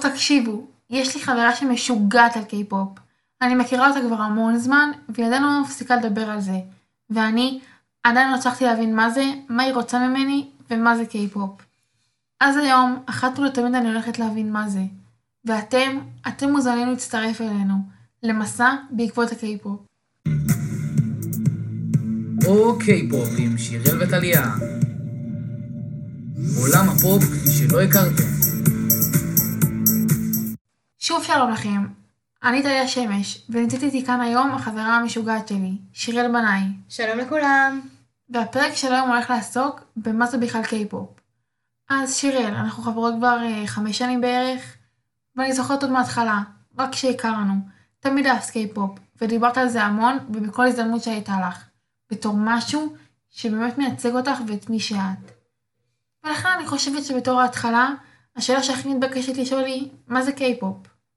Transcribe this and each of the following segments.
תקשיבו, יש לי חברה שמשוגעת על קיי-פופ. אני מכירה אותה כבר המון זמן, וידענו לא מפסיקה לדבר על זה. ואני עדיין לא הצלחתי להבין מה זה, מה היא רוצה ממני, ומה זה קיי-פופ. אז היום, אחת ולתמיד אני הולכת להבין מה זה. ואתם מוזמנים להצטרף אלינו, למסע בעקבות הקיי-פופ. קיי-פופ עם שיראל וטליה. עולם הפופ שלא הכרתם. שוב שלום לכם, אני טליה שמש, ונמצאת איתי כאן היום החברה המשוגעת שלי, שיראל בנאי. שלום לכולם. והפרק של היום הולך לעסוק במה זה בכלל קיי-פופ. אז שיראל, אנחנו חברות כבר 5 שנים בערך, ואני זוכרת עוד מההתחלה, רק כשהכרנו, תמיד אהבת קיי-פופ, ודיברת על זה המון ובכל הזדמנות שהייתה לך, בתור משהו שבאמת מייצג אותך ואת מי שאת. ולכן אני חושבת שבתור ההתחלה, השאלה שהכי מתבקשת לשאול היא, מה זה קיי-פופ?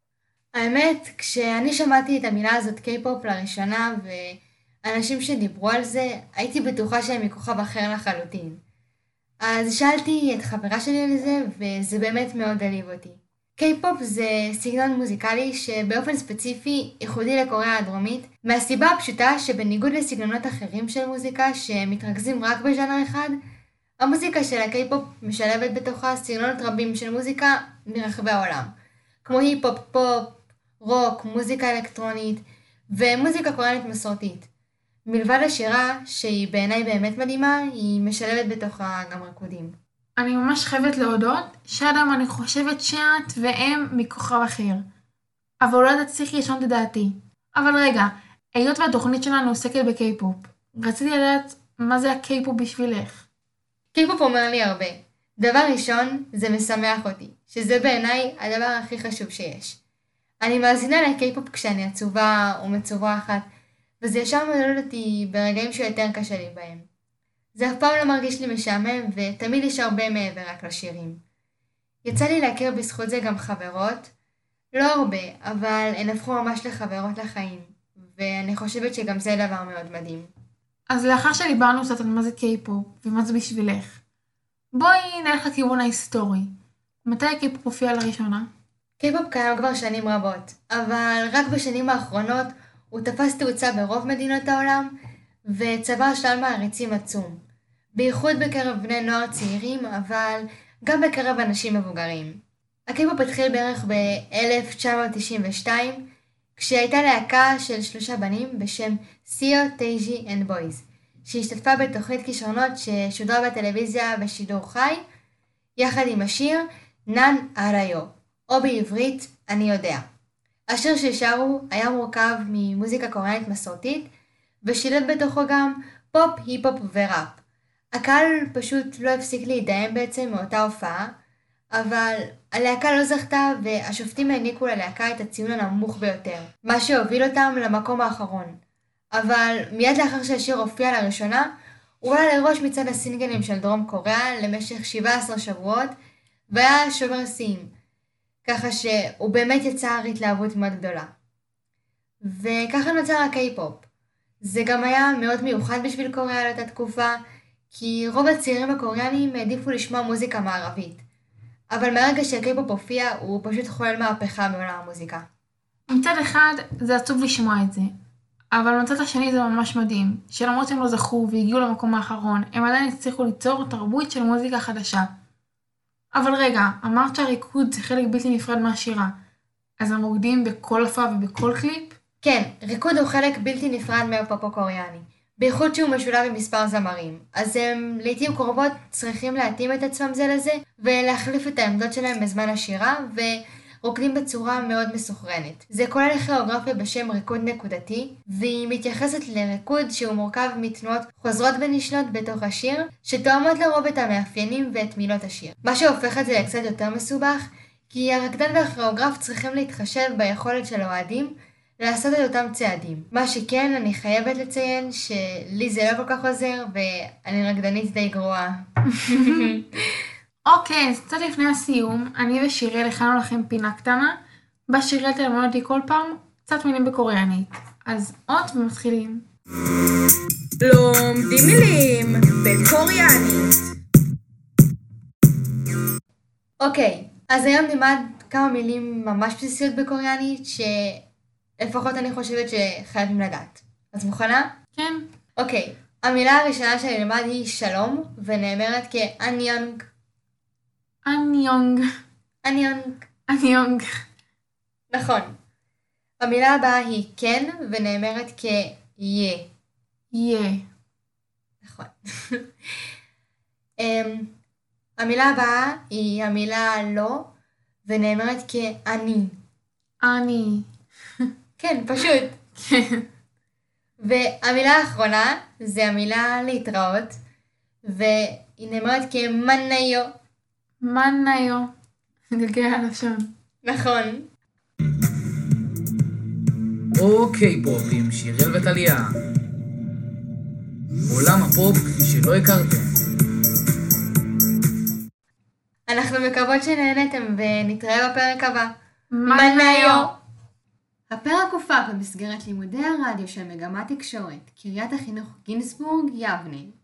האמת, כשאני שמעתי את המילה הזאת קיי-פופ לראשונה ואנשים שדיברו על זה, הייתי בטוחה שהם מכוכב אחר לחלוטין. אז שאלתי את חברה שלי על זה, וזה באמת מאוד דליב אותי. קיי-פופ זה סגנון מוזיקלי שבאופן ספציפי ייחודי לקוריאה הדרומית, מהסיבה הפשוטה שבניגוד לסגנונות אחרים של מוזיקה שמתרכזים רק בז'אנר אחד, המוזיקה של הקיי-פופ משלבת בתוכה סגנונות רבים של מוזיקה מרחבי העולם, כמו היפ-הופ, פופ, רוק, מוזיקה אלקטרונית ומוזיקה קוריאנית מסורתית. מלבד השירה, שהיא בעיניי באמת מדהימה, היא משלבת בתוכה גם ריקודים. אני ממש חייבת להודות שעד אני חושבת שאת והם מכוכב אחר. אבל אולי תצליחי לשנות את דעתי. אבל רגע, היות והתוכנית שלנו עוסקת בקיי-פופ, רציתי לדעת מה זה הקיי-פופ בשבילך. קיי-פופ אומר לי הרבה. דבר ראשון, זה משמח אותי, שזה בעיניי הדבר הכי חשוב שיש. אני מאזינה לקיי-פופ כשאני עצובה או מצוברחת, וזה ישר מלמד אותי ברגעים שיותר קשה לי בהם. זה אף פעם לא מרגיש לי משעמם, ותמיד יש הרבה מעבר רק לשירים. יצא לי להכיר בזכות זה גם חברות, לא הרבה, אבל הן הפכו ממש לחברות לחיים, ואני חושבת שגם זה דבר מאוד מדהים. אז לאחר שדיברנו קצת על מה זה קיי-פופ ומה זה בשבילך, בואי נלך לכיוון ההיסטורי. מתי הקיי-פופ הופיע לראשונה? קיי-פופ קיים כבר שנים רבות, אבל רק בשנים האחרונות הוא תפס תאוצה ברוב מדינות העולם, וצבר שלל מעריצים עצום. בייחוד בקרב בני נוער צעירים, אבל גם בקרב אנשים מבוגרים. הקיי-פופ התחיל בערך ב-1992, כשהייתה להקה של 3 בנים בשם סיו, טייג'י אנד בויז, שהשתתפה בתוכנית כישרונות ששודרה בטלוויזיה בשידור חי, יחד עם השיר נאן אריו, או בעברית אני יודע. השיר ששרו היה מורכב ממוזיקה קוריאנית מסורתית, ושילב בתוכו גם פופ, היפ-הופ וראפ. הקהל פשוט לא הפסיק להידהם בעצם מאותה הופעה, אבל הלהקה לא זכתה והשופטים העניקו ללהקה את הציון הנמוך ביותר, מה שהוביל אותם למקום האחרון. אבל מיד לאחר שהשיר הופיע לראשונה, הוא עלה לראש מצד הסינגלים של דרום קוריאה למשך 17 שבועות, והיה שובר שיאים, ככה שהוא באמת יצר התלהבות מאוד גדולה. וככה נוצר הקיי-פופ. זה גם היה מאוד מיוחד בשביל קוריאה לאותה תקופה, כי רוב הצעירים הקוריאנים העדיפו לשמוע מוזיקה מערבית. אבל מהרגע שהקיי-פופ הופיע, הוא פשוט חולל מהפכה בעולם המוזיקה. מצד אחד זה עצוב לשמוע את זה, אבל מצד השני זה ממש מדהים, שלמרות שהם לא זכו והגיעו למקום האחרון, הם עדיין הצליחו ליצור תרבות של מוזיקה חדשה. אבל רגע, אמרת שהריקוד זה חלק בלתי נפרד מהשירה, אז הם רוקדים בכל הופעה ובכל קליפ? כן, ריקוד הוא חלק בלתי נפרד מהפופ הקוריאני, בייחוד שהוא משולב עם מספר זמרים, אז הם לעתים קרובות צריכים להתאים את עצמם זה לזה, ולהחליף את העמדות שלהם בזמן השירה, ורוקדים בצורה מאוד מסוכרנת. זה כולל כוריאוגרפיה בשם ריקוד נקודתי, והיא מתייחסת לריקוד שהוא מורכב מתנועות חוזרות ונשנות בתוך השיר, שתואמות לרוב את המאפיינים ואת מילות השיר. מה שהופך את זה לקצת יותר מסובך, כי הרקדן והכוריאוגרף צריכים להתחשב ביכולת של האוהדים, לעשות את אותם צעדים. מה שכן, אני חייבת לציין שלי זה לא כל כך עוזר, ואני רקדנית די גרועה. אוקיי, אז קצת לפני הסיום, אני ושיראל הכנו לכם פינה קטנה, בה שיראל תלמד אותי כל פעם קצת מילים בקוריאנית. אז עוד ומתחילים. לומדים מילים בקוריאנית. אוקיי, אז היום נלמד כמה מילים ממש בסיסיות בקוריאנית, שלפחות אני חושבת שחייבים לדעת. אז מוכנה? כן. אוקיי, המילה הראשונה שאני אלמד היא שלום, ונאמרת כאניונג. אניונג. אניונג. אניונג. נכון. המילה הבאה היא כן, ונאמרת כיה. יה. נכון. המילה הבאה היא המילה לא, ונאמרת כאני. אני. כן, פשוט. כן. והמילה האחרונה זה המילה להתראות, והיא נאמרת כמניו. מניו. נגלגל הלשון. נכון. אוקיי פופ עם שיראל וטליה. עולם הפופ כפי שלא הכרתם. אנחנו מקוות שנהנתם ונתראה בפרק הבא. מניו. הפרק הופק במסגרת לימודי הרדיו של מגמת תקשורת, קריית החינוך גינסבורג, יבנה.